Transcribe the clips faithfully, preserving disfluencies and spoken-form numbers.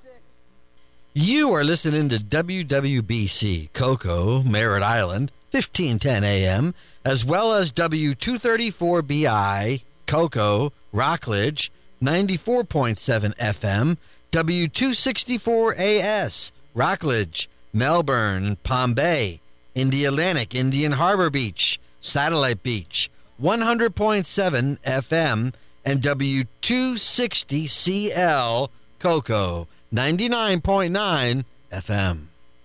You are listening to W W B C Cocoa, Merritt Island, fifteen ten A M, as well as W two thirty-four B I, Cocoa, Rockledge, ninety-four point seven F M, W two sixty-four A S, Rockledge, Melbourne, Palm Bay, Indialantic, Indian Harbor Beach, Satellite Beach, one hundred point seven F M, and W two sixty C L, Cocoa, ninety-nine point nine F M.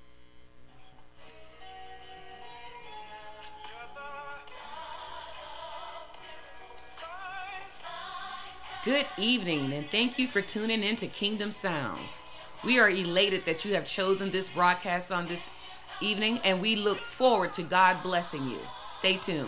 Good evening, and thank you for tuning in to Kingdom Sounds. We are elated that you have chosen this broadcast on this evening, and we look forward to God blessing you. Stay tuned.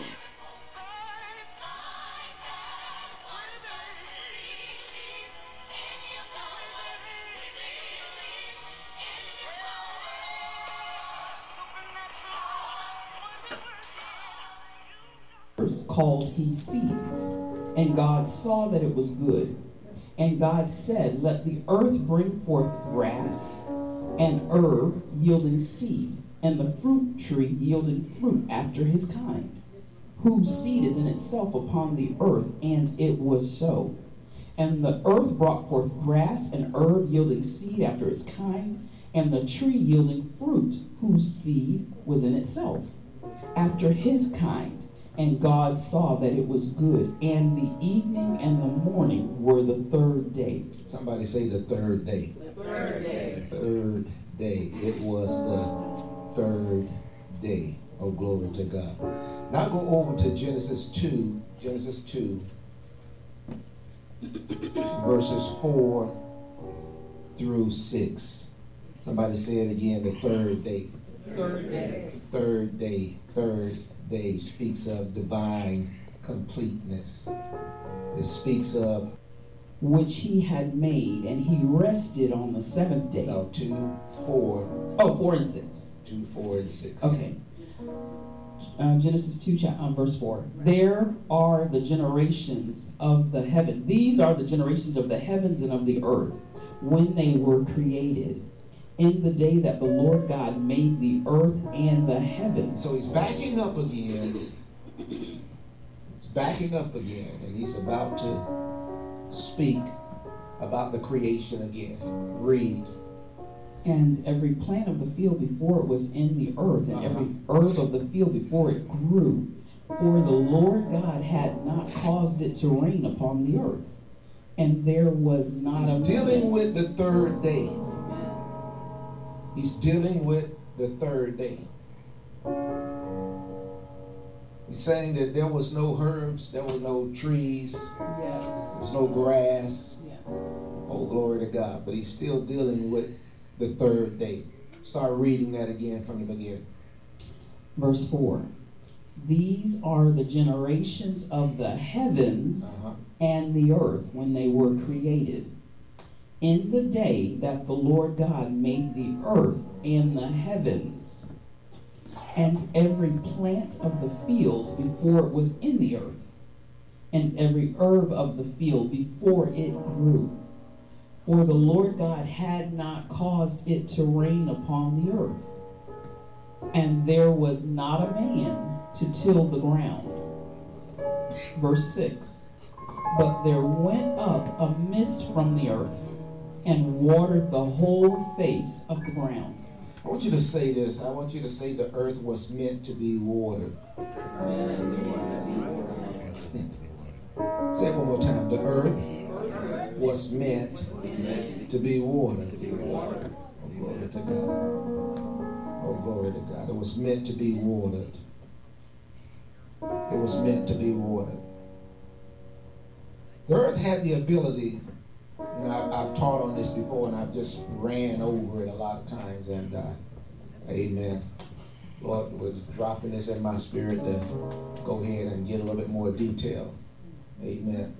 Called he seeds, and God saw that it was good. And God said, let the earth bring forth grass, and herb yielding seed, and the fruit tree yielding fruit after his kind, whose seed is in itself upon the earth. And it was so. And the earth brought forth grass and herb yielding seed after its kind, and the tree yielding fruit, whose seed was in itself after his kind. And God saw that it was good. And the evening and the morning were the third day. Somebody say the third day. The third day. The third day. It was the third day. Oh, glory to God. Now go over to Genesis two. Genesis two. Verses four through six. Somebody say it again. The third day. Third day. Third day. Third day speaks of divine completeness. It speaks of which he had made, and he rested on the seventh day. No, two, four. Oh, four and six. Two, four, and six. Okay. Uh, Genesis two, chapter, um, verse four. There are the generations of the heaven. These are the generations of the heavens and of the earth when they were created, in the day that the Lord God made the earth and the heavens. So he's backing up again. He's backing up again, and he's about to speak about the creation again. Read. And every plant of the field before it was in the earth, and uh-huh. every herb of the field before it grew. For the Lord God had not caused it to rain upon the earth, and there was not he's a... He's dealing with the third day. He's dealing with the third day. He's saying that there was no herbs, there were no trees, yes. there was no grass. Yes. Oh, glory to God. But he's still dealing with the third day. Start reading that again from the beginning. Verse four. These are the generations of the heavens uh-huh. and the earth when they were created, in the day that the Lord God made the earth and the heavens, and every plant of the field before it was in the earth, and every herb of the field before it grew. For the Lord God had not caused it to rain upon the earth, and there was not a man to till the ground. Verse six. But there went up a mist from the earth, and watered the whole face of the ground. I want you to say this. I want you to say the earth was meant to be watered. Say it one more time. The earth was meant to be watered. Oh, glory to God. Oh, glory to God. It was meant to be watered. It was meant to be watered. The earth had the ability. You know, I've, I've taught on this before, and I've just ran over it a lot of times, and uh, amen. Lord was dropping this in my spirit to go ahead and get a little bit more detail. Amen.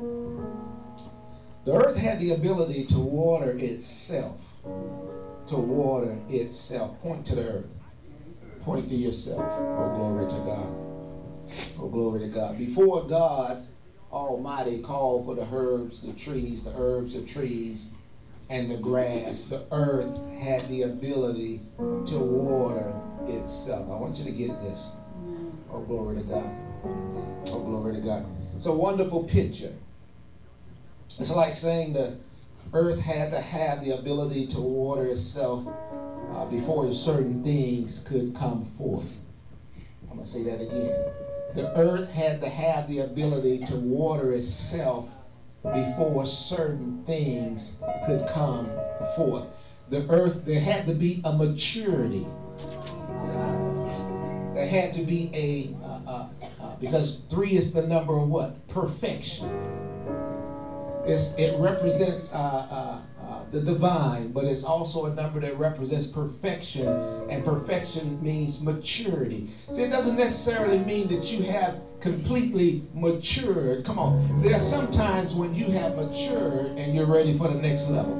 The earth had the ability to water itself. To water itself. Point to the earth. Point to yourself. Oh, glory to God. Oh, glory to God. Before God Almighty called for the herbs, the trees, the herbs, the trees and the grass, the earth had the ability to water itself. I want you to get this. Oh, glory to God. Oh, glory to God. It's a wonderful picture. It's like saying the earth had to have the ability to water itself uh, before certain things could come forth. I'm going to say that again. The earth had to have the ability to water itself before certain things could come forth. The earth, there had to be a maturity. There had to be a, uh, uh, uh, because three is the number of what? Perfection. It's, it represents uh, uh, uh, the divine, but it's also a number that represents perfection, and perfection means maturity. See, it doesn't necessarily mean that you have completely matured. Come on. There are some times when you have matured and you're ready for the next level.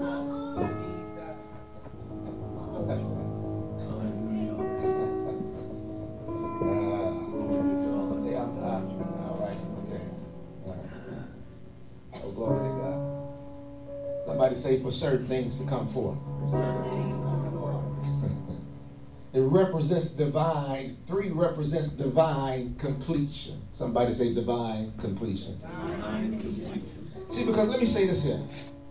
Somebody say for certain things to come forth. It represents divine, three represents divine completion. Somebody say divine completion. Divine completion. See, because let me say this here.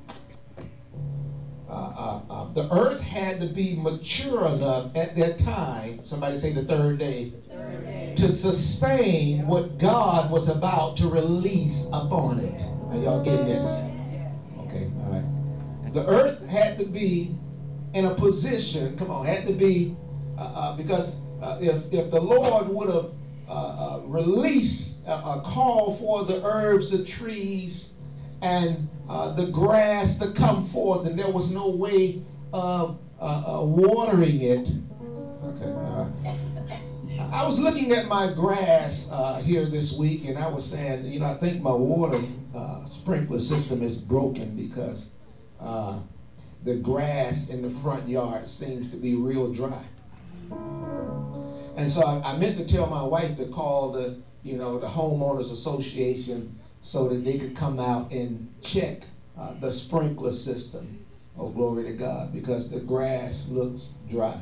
Uh, uh, uh, the earth had to be mature enough at that time, somebody say the third day, third day, to sustain what God was about to release upon it. Are y'all getting this? Okay, all right. The earth had to be in a position, come on, had to be, uh, uh, because uh, if, if the Lord would have uh, uh, released a, a call for the herbs, the trees, and uh, the grass to come forth, and there was no way of uh, uh, watering it. Okay, all right. I was looking at my grass uh, here this week, and I was saying, you know, I think my water uh, sprinkler system is broken because Uh, the grass in the front yard seems to be real dry. And so I, I meant to tell my wife to call the, you know, the homeowners association so that they could come out and check uh, the sprinkler system. Oh, glory to God, because the grass looks dry.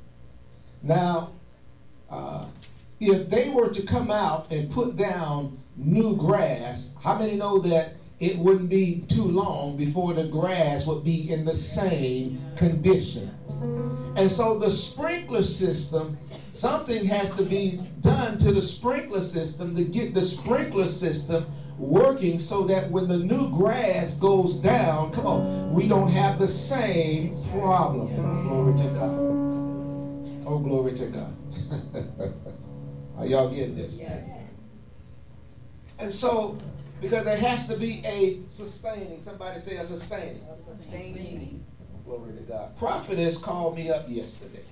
Now, uh, if they were to come out and put down new grass, how many know that it wouldn't be too long before the grass would be in the same condition? And so the sprinkler system, something has to be done to the sprinkler system to get the sprinkler system working so that when the new grass goes down, come on, we don't have the same problem. Glory to God. Oh, glory to God. Are y'all getting this? Yes. And so, because there has to be a sustaining. Somebody say a sustaining. A sustaining. Glory to God. Prophetess called me up yesterday.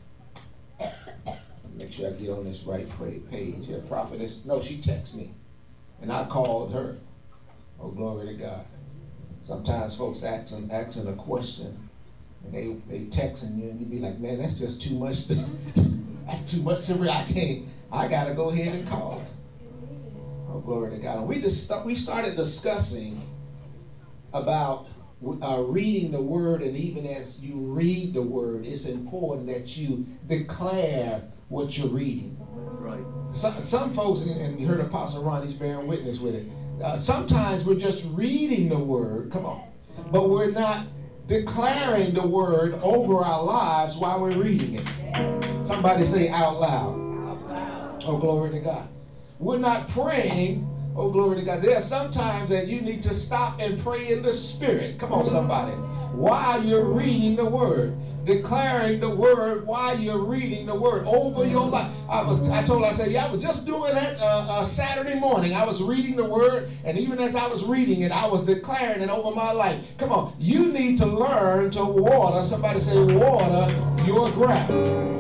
Make sure I get on this right page here. Prophetess, no, she texted me. And I called her. Oh, glory to God. Sometimes folks asking, asking a question, and they, they texting you, and you be like, man, that's just too much. To, that's too much to read. I can't. I got to go ahead and call her. Oh, glory to God. And we just we started discussing about uh, reading the word, and even as you read the word, it's important that you declare what you're reading. That's right. Some, some folks, and you heard Apostle Ron, he's bearing witness with it. Uh, sometimes we're just reading the word, come on, but we're not declaring the word over our lives while we're reading it. Somebody say out loud. Out loud. Oh, glory to God. We're not praying. Oh, glory to God. There are some times that you need to stop and pray in the spirit. Come on, somebody. While you're reading the word. Declaring the word while you're reading the word over your life. I was, I told her, I said, yeah, I was just doing that uh, uh, Saturday morning. I was reading the word, and even as I was reading it, I was declaring it over my life. Come on. You need to learn to water. Somebody say, water your ground.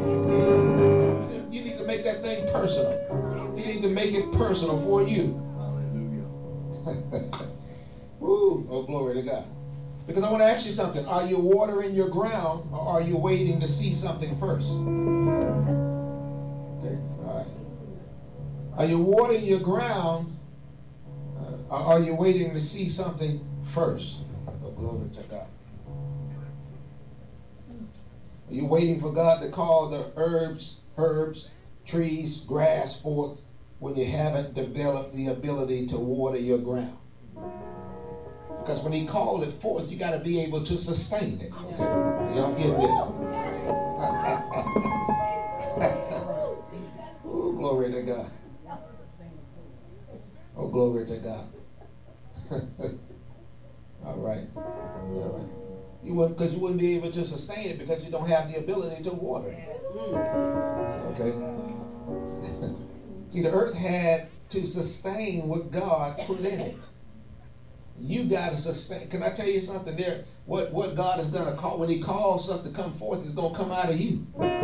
You need to make that thing personal. You need to make it personal for you. Hallelujah. Woo. Oh, glory to God. Because I want to ask you something. Are you watering your ground, or are you waiting to see something first? Okay, all right. Are you watering your ground, uh, or are you waiting to see something first? Oh, glory to God. You're waiting for God to call the herbs, herbs, trees, grass forth when you haven't developed the ability to water your ground. Because when he called it forth, you got to be able to sustain it. Okay? Y'all get this? Oh, glory to God. Oh, glory to God. All right. All right. You wouldn't, because you wouldn't be able to sustain it because you don't have the ability to water it. Okay. See, the earth had to sustain what God put in it. You got to sustain. Can I tell you something there? What what God is going to call, when he calls something to come forth, it's going to come out of you.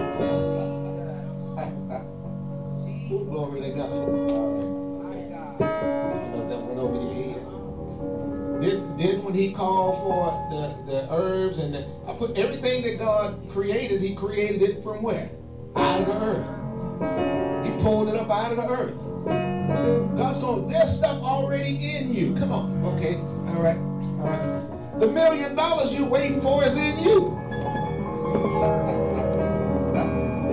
Glory to God. All right. I don't know if that went over your head. Did, did when he called for the, the herbs and the, I put everything that God created, he created it from where? Out of the earth. He pulled it up out of the earth. God's going, there's stuff already in you. Come on. Okay. All right. All right. The million dollars you're waiting for is in you. Okay. All right.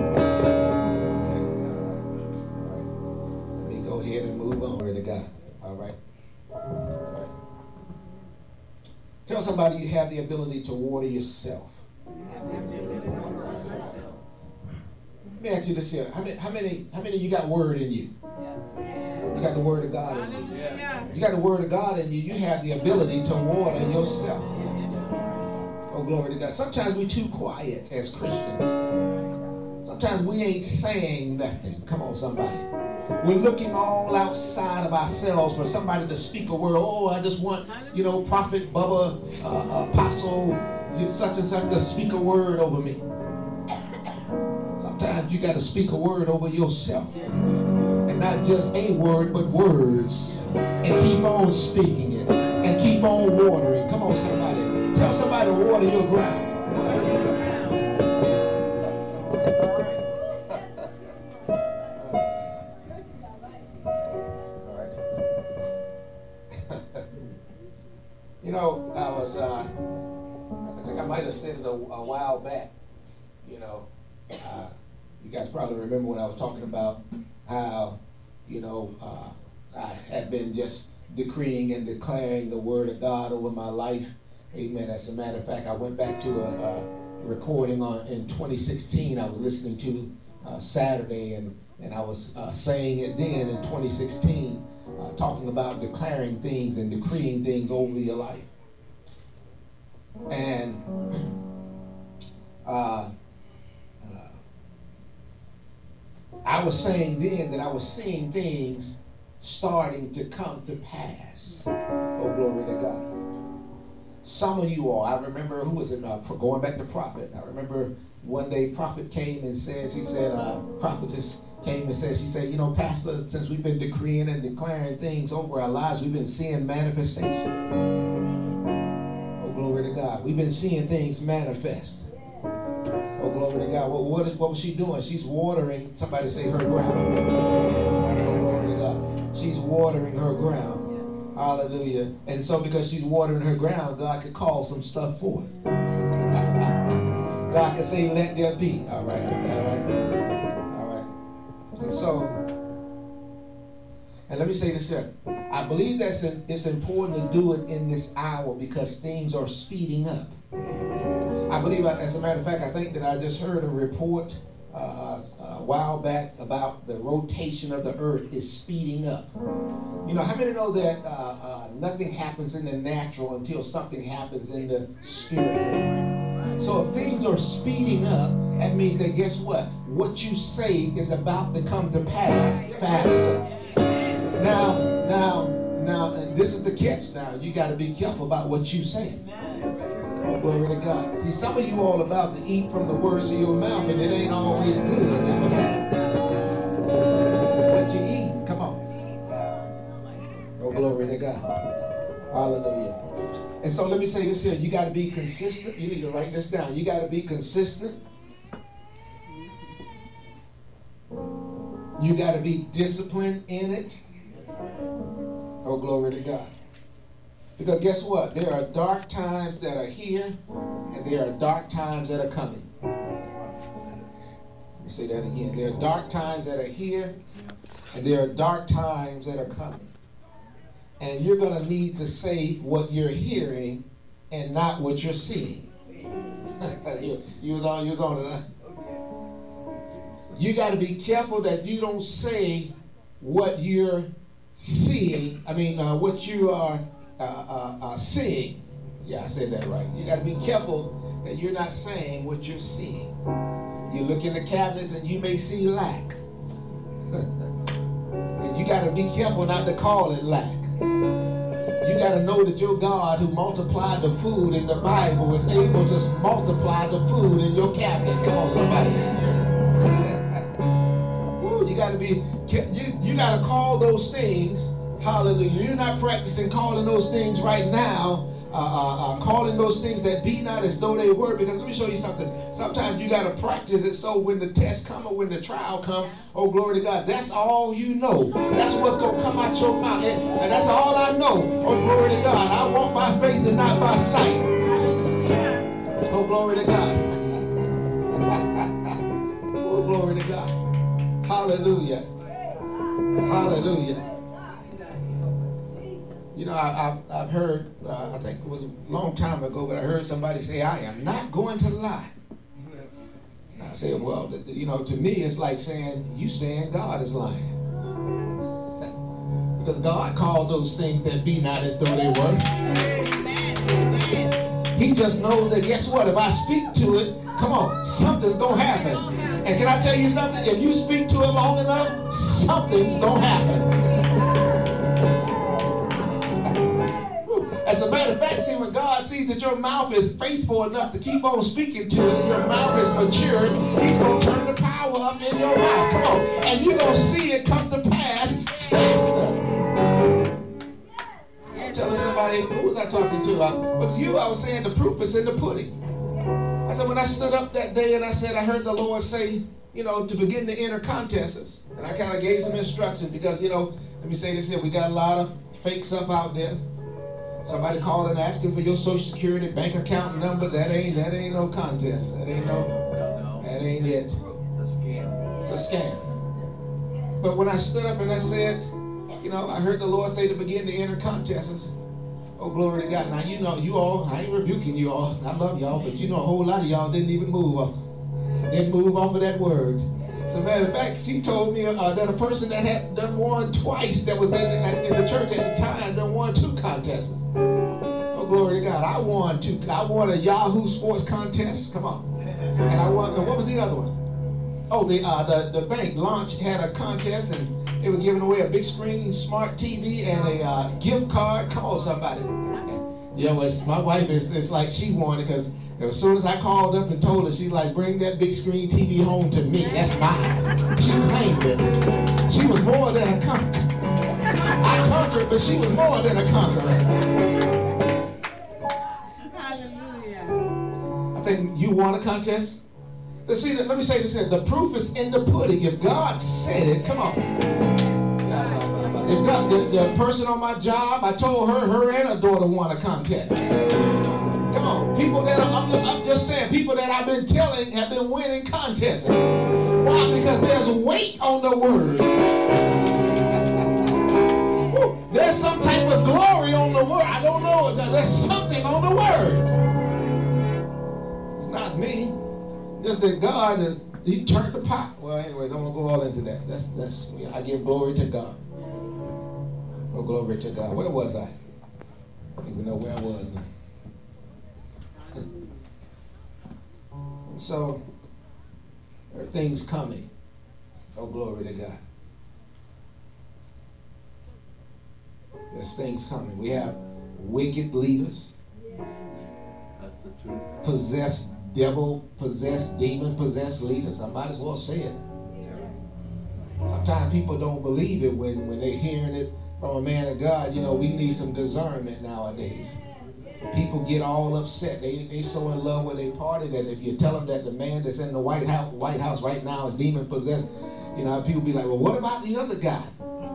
All right. Let me go ahead and move on. Glory to God. All right. All right. Tell somebody you have the ability to water yourself. Let me ask you this here. How many, how many, how many of you got word in you? You got the word of God in you. You got the word of God in you. You have the ability to water yourself. Oh, glory to God. Sometimes we're too quiet as Christians. Sometimes we ain't saying nothing. Come on, somebody. We're looking all outside of ourselves for somebody to speak a word. Oh, I just want, you know, Prophet Bubba, uh, Apostle, such and such to speak a word over me. Sometimes you got to speak a word over yourself. And not just a word, but words. And keep on speaking it. And keep on watering. Come on, somebody. Tell somebody to water your ground. You know, I was, uh, I think I might have said it a, a while back, you know, uh, you guys probably remember when I was talking about how, you know, uh, I had been just decreeing and declaring the word of God over my life. Amen. As a matter of fact, I went back to a, a recording on in twenty sixteen I was listening to uh, Saturday, and, and I was uh, saying it then in twenty sixteen. Uh, talking about declaring things and decreeing things over your life. And uh, uh, I was saying then that I was seeing things starting to come to pass. Oh, glory to God. Some of you all, I remember, who was it, uh, going back to Prophet, I remember one day Prophet came and said, she said, uh, Prophetess came and said, she said, you know, Pastor, since we've been decreeing and declaring things over our lives, we've been seeing manifestation. Oh, glory to God. We've been seeing things manifest. Oh, glory to God. Well, what, is, what was she doing? She's watering, somebody say her ground. Oh, glory to God. She's watering her ground. Hallelujah. And so because she's watering her ground, God could call some stuff forth. God can say, let there be. All right. All right. All right. And so, and let me say this here. I believe that it's important to do it in this hour because things are speeding up. I believe, as a matter of fact, I think that I just heard a report uh, a while back about the rotation of the earth is speeding up. You know, how many know that uh, uh, nothing happens in the natural until something happens in the spirit? So if things are speeding up, that means that guess what? What you say is about to come to pass faster. Now, now, now, and this is the catch now. You got to be careful about what you say. Oh, glory to God. See, some of you all about to eat from the words of your mouth, and it ain't always good. What you eat, come on. Oh, glory to God. Hallelujah. And so let me say this here. You got to be consistent. You need to write this down. You got to be consistent. You got to be disciplined in it. Oh, glory to God. Because guess what? There are dark times that are here, and there are dark times that are coming. Let me say that again. There are dark times that are here, and there are dark times that are coming. And you're going to need to say what you're hearing and not what you're seeing. you, you was on, you was on it, huh? You got to be careful that you don't say what you're seeing. I mean, uh, what you are uh, uh, uh, seeing. Yeah, I said that right. You got to be careful that you're not saying what you're seeing. You look in the cabinets and you may see lack. And you got to be careful not to call it lack. You got to know that your God who multiplied the food in the Bible is able to multiply the food in your cabinet. Come on, somebody. Woo, you got to be, you, you got to call those things, hallelujah. You're not practicing calling those things right now. Uh, uh, uh, calling those things that be not as though they were, because let me show you something. Sometimes you got to practice it so when the test come or when the trial come, oh glory to God, that's all you know. That's what's going to come out your mouth, and, and that's all I know. Oh glory to God, I walk by faith and not by sight. Oh glory to God. Oh glory to God. Hallelujah. Hallelujah. You know, I, I, I've heard, uh, I think it was a long time ago, but I heard somebody say, I am not going to lie. And I said, well, you know, to me, it's like saying, you saying God is lying. Because God called those things that be not as though they were. He just knows that, guess what, if I speak to it, come on, something's going to happen. And can I tell you something? If you speak to it long enough, something's going to happen. As a matter of fact, see, when God sees that your mouth is faithful enough to keep on speaking to it, and your mouth is matured, he's going to turn the power up in your mouth. Come on. And you're going to see it come to pass faster. I'm telling somebody, who was I talking to? I, was you? I was saying the proof is in the pudding. I said, when I stood up that day and I said, I heard the Lord say, you know, to begin to enter contests. And I kind of gave some instructions because, you know, let me say this here. We got a lot of fake stuff out there. Somebody calling asking for your social security bank account number. That ain't that ain't no contest. That ain't no that ain't it. It's a scam. But when I stood up and I said, you know, I heard the Lord say to begin to enter contests. Oh, glory to God. Now you know you all, I ain't rebuking you all. I love y'all, but you know a whole lot of y'all didn't even move off. Didn't move off of that word. As a matter of fact, she told me uh, that a person that had done won twice that was in the, in the church at the time done won two contests. Oh, glory to God. I won two. I won a Yahoo Sports contest. Come on. And I won, and what was the other one? Oh, the, uh, the, the bank launched, had a contest, and they were giving away a big screen, smart T V, and a uh, gift card. Come on, somebody. Yeah, well, my wife is it's like she won it because as soon as I called up and told her, she's like, bring that big screen T V home to me. That's mine. She claimed it. She was more than a conqueror. I conquered, but she was more than a conqueror. Hallelujah. I think you won a contest. Let's see, let me say this here. The proof is in the pudding. If God said it, come on. If God, the, the person on my job, I told her, her and her daughter won a contest. Come on, people that are, I'm, I'm just saying, people that I've been telling have been winning contests. Why? Because there's weight on the word. There's some type of glory on the word. I don't know. There's something on the word. It's not me. Just that God, is, he turned the pot. Well, anyways, I won't go all into that. That's, that's, you know, I give glory to God. Oh, glory to God. Where was I? I don't even know where I was now. And so, there are things coming. Oh, glory to God. There's things coming. We have wicked leaders. That's the truth. Possessed devil, possessed demon, possessed leaders. I might as well say it. Sometimes people don't believe it when, when they're hearing it from a man of God. You know, we need some discernment nowadays. People get all upset. They they so in love with a party that if you tell them that the man that's in the White House White House right now is demon possessed, you know, people be like, well, what about the other guy?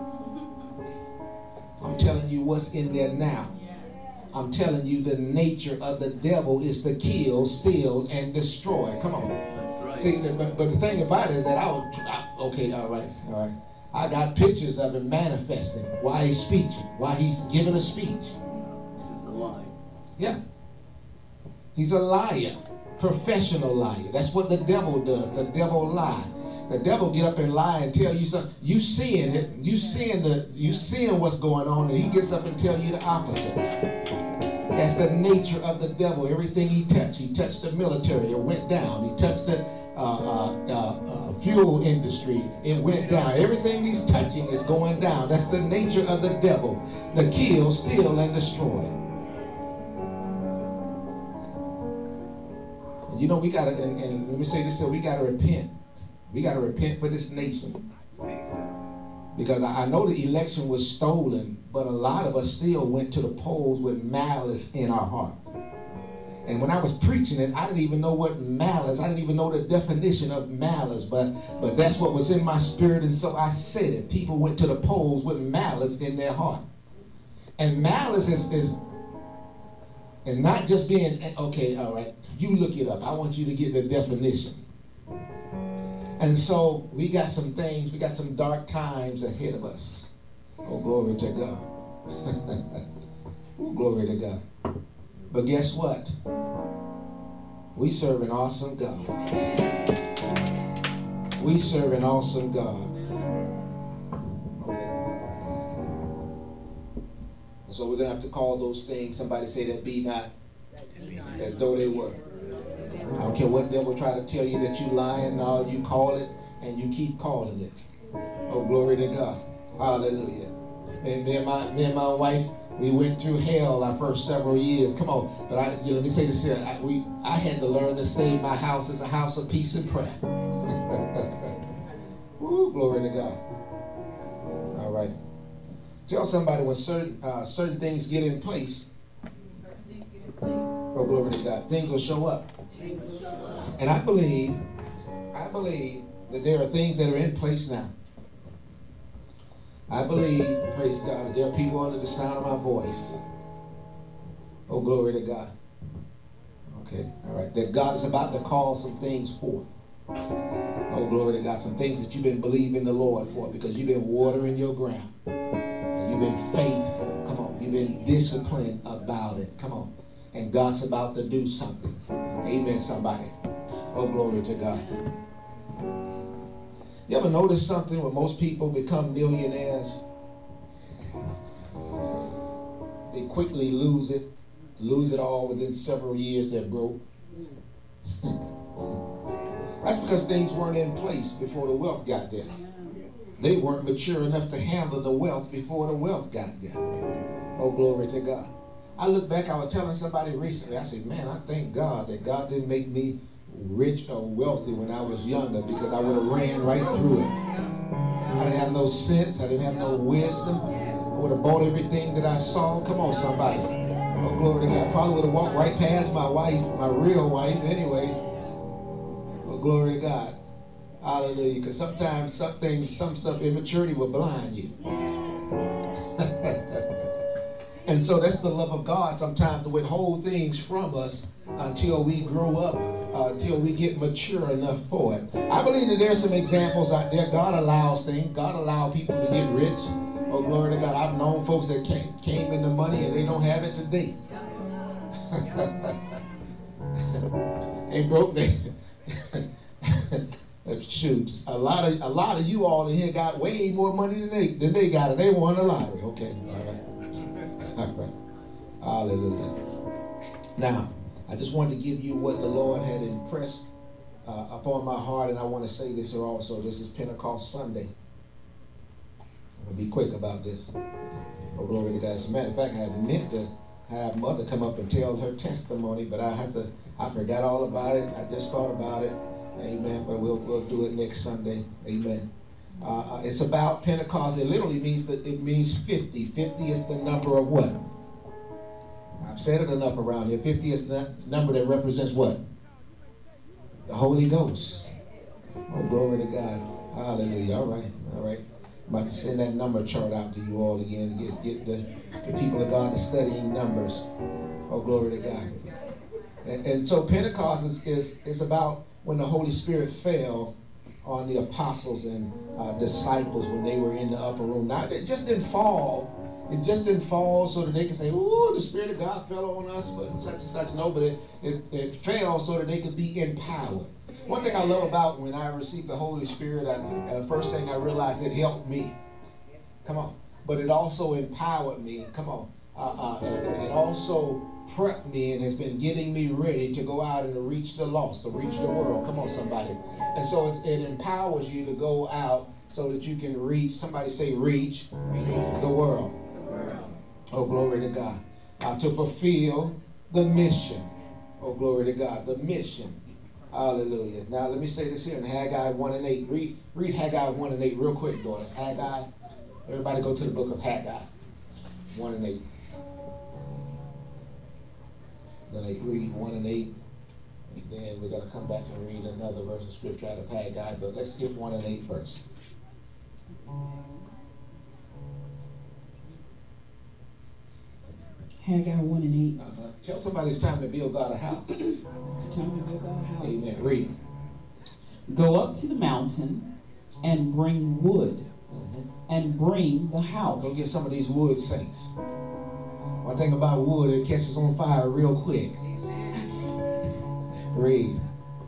I'm telling you what's in there now. I'm telling you the nature of the devil is to kill, steal, and destroy. Come on. That's right. See, but, but the thing about it is that I was, I, okay, all right, all right. I got pictures of him manifesting while he's speaking, while he's giving a speech. He's a liar. Yeah. He's a liar, professional liar. That's what the devil does. The devil lie. The devil get up and lie and tell you something. You seeing it, you seeing the, you seeing what's going on, and he gets up and tell you the opposite. That's the nature of the devil. Everything he touched, he touched the military, it went down. He touched the uh, uh, uh, uh, fuel industry, it went down. Everything he's touching is going down. That's the nature of the devil. The kill, steal, and destroy. And you know we gotta, and, and let me say this here, we gotta repent. We gotta repent for this nation. Because I know the election was stolen, but a lot of us still went to the polls with malice in our heart. And when I was preaching it, I didn't even know what malice, I didn't even know the definition of malice, but, but that's what was in my spirit, and so I said it. People went to the polls with malice in their heart. And malice is, is and not just being, okay, all right, you look it up. I want you to get the definition. And so we got some things, we got some dark times ahead of us. Oh, glory to God. Oh, glory to God. But guess what? We serve an awesome God. We serve an awesome God. Okay. So we're going to have to call those things, somebody say that be not, as though they were. I don't care what devil try to tell you that you lying. No, you call it and you keep calling it. Oh, glory to God. Hallelujah. And me and my me and my wife, we went through hell our first several years. Come on, but I, you know, let me say this here. I, we I had to learn to say my house is a house of peace and prayer. Woo, glory to God. All right. Tell somebody when certain uh, certain things get in place. Oh, glory to God. Things will show up. And I believe, I believe that there are things that are in place now. I believe, praise God, that there are people under the sound of my voice. Oh, glory to God. Okay, all right. That God is about to call some things forth. Oh, glory to God. Some things that you've been believing the Lord for because you've been watering your ground. And you've been faithful. Come on. You've been disciplined about it. Come on. And God's about to do something. Amen, somebody. Oh, glory to God. You ever notice something when most people become millionaires? They quickly lose it, lose it all within several years. They're broke. That's because things weren't in place before the wealth got there. They weren't mature enough to handle the wealth before the wealth got there. Oh, glory to God. I look back, I was telling somebody recently, I said, man, I thank God that God didn't make me rich or wealthy when I was younger, because I would have ran right through it. I didn't have no sense. I didn't have no wisdom. I would have bought everything that I saw. Come on, somebody. Oh, glory to God. Probably would have walked right past my wife, my real wife anyways. Oh, glory to God. Hallelujah. Because sometimes some things, some stuff, immaturity will blind you. And so that's the love of God sometimes, to withhold things from us until we grow up, uh, until we get mature enough for it. I believe that there's some examples out there. God allows things. God allows people to get rich. Oh, glory to God. I've known folks that came, came into money and they don't have it today. They broke. They shoot. A lot of a lot of you all in here got way more money than they than they got, and they won the lottery. Okay, all right. All right. Hallelujah. Now, I just wanted to give you what the Lord had impressed uh, upon my heart, and I want to say this here also. This is Pentecost Sunday. I'm going to be quick about this. Oh, glory to God. As a matter of fact, I had meant to have Mother come up and tell her testimony, but I had to, I forgot all about it. I just thought about it. Amen. But we'll, we'll do it next Sunday. Amen. Uh, it's about Pentecost. It literally means that it means fifty. fifty is the number of what? I've said it enough around here. fifty is the number that represents what? The Holy Ghost. Oh, glory to God. Hallelujah. All right. All right. I'm about to send that number chart out to you all again to get, get the, the people of God to studying numbers. Oh, glory to God. And, and so Pentecost is, is, is about when the Holy Spirit fell on the apostles and uh, disciples when they were in the upper room. Now, it just didn't fall. It just didn't fall so that they could say, "Ooh, the Spirit of God fell on us," but such and such. No, but it, it, it fell so that they could be empowered. One thing I love about when I received the Holy Spirit, I, uh, first thing I realized, it helped me. Come on. But it also empowered me. Come on. Uh, uh, and it also prepped me and has been getting me ready to go out and to reach the lost, to reach the world. Come on, somebody. And so it's, it empowers you to go out so that you can reach, somebody say reach, reach. the world. Oh, glory to God. Uh, to fulfill the mission. Oh, glory to God. The mission. Hallelujah. Now, let me say this here in Haggai one and eight. Read, read Haggai one and eight real quick, daughter. Haggai. Everybody go to the book of Haggai. one and eight. Then I read one and eight. And then we're going to come back and read another verse of scripture out of Haggai. But let's skip one and eight first. Haggai one and eight. Uh-huh. Tell somebody it's time to build God a house. It's time to build God a house. Amen. Read. Go up to the mountain and bring wood, mm-hmm. and bring the house. Go get some of these wood saints. One thing about wood, it catches on fire real quick. Read.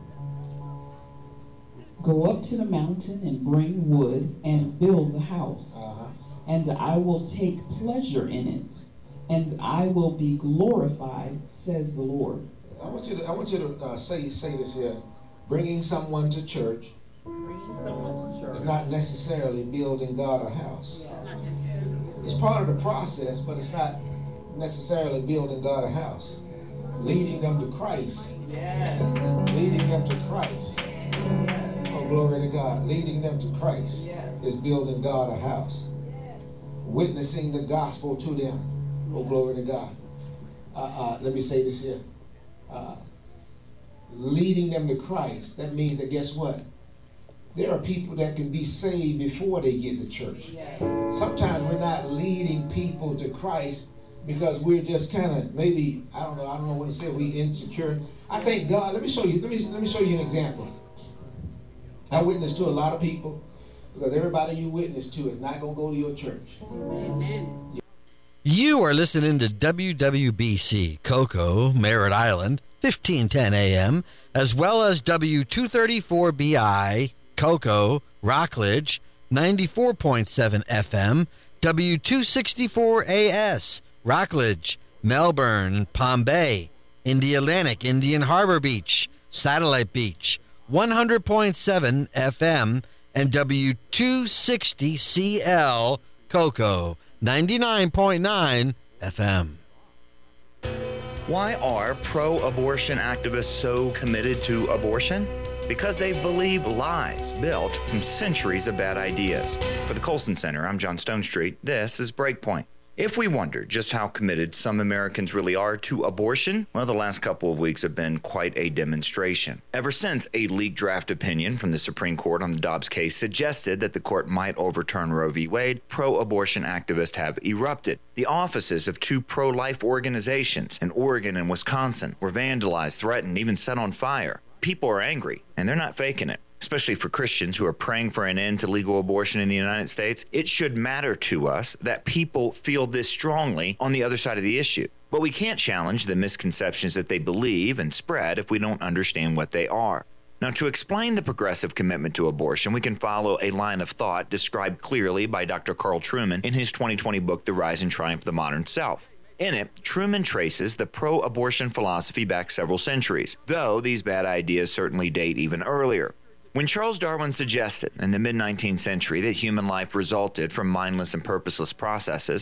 Go up to the mountain and bring wood and build the house, uh-huh. and I will take pleasure in it, and I will be glorified, says the Lord. I want you to, I want you to uh, say, say this here. Bringing someone to church, Bringing someone to church. is not necessarily building God a house. It's part of the process, but it's not necessarily building God a house. Leading them to Christ. Yes. Leading them to Christ. Yes. Oh, glory to God. Leading them to Christ, yes. is building God a house. Yes. Witnessing the gospel to them. Oh, glory to God. Uh, uh, let me say this here. Uh, leading them to Christ, that means that guess what? There are people that can be saved before they get to church. Yes. Sometimes we're not leading people to Christ because we're just kind of maybe, I don't know, I don't know what to say, we insecure. I thank God. Let me show you, let me let me show you an example. I witness to a lot of people because everybody you witness to is not going to go to your church. Amen. You are listening to W W B C Cocoa, Merritt Island, fifteen ten A M, as well as W two thirty-four B I, Cocoa, Rockledge, ninety-four point seven F M, W two sixty-four A S, Rockledge, Melbourne, Palm Bay, Indialantic, Indian Harbor Beach, Satellite Beach, one hundred point seven F M, and W two sixty C L, Cocoa, ninety-nine point nine F M. Why are pro-abortion activists so committed to abortion? Because they believe lies built from centuries of bad ideas. For the Colson Center, I'm John Stonestreet. This is Breakpoint. If we wonder just how committed some Americans really are to abortion, well, the last couple of weeks have been quite a demonstration. Ever since a leaked draft opinion from the Supreme Court on the Dobbs case suggested that the court might overturn Roe v. Wade, pro-abortion activists have erupted. The offices of two pro-life organizations in Oregon and Wisconsin were vandalized, threatened, even set on fire. People are angry, and they're not faking it. Especially for Christians who are praying for an end to legal abortion in the United States, it should matter to us that people feel this strongly on the other side of the issue. But we can't challenge the misconceptions that they believe and spread if we don't understand what they are. Now, to explain the progressive commitment to abortion, we can follow a line of thought described clearly by Doctor Carl Trueman in his twenty twenty book, The Rise and Triumph of the Modern Self. In it, Trueman traces the pro-abortion philosophy back several centuries, though these bad ideas certainly date even earlier. When Charles Darwin suggested in the mid-nineteenth century that human life resulted from mindless and purposeless processes,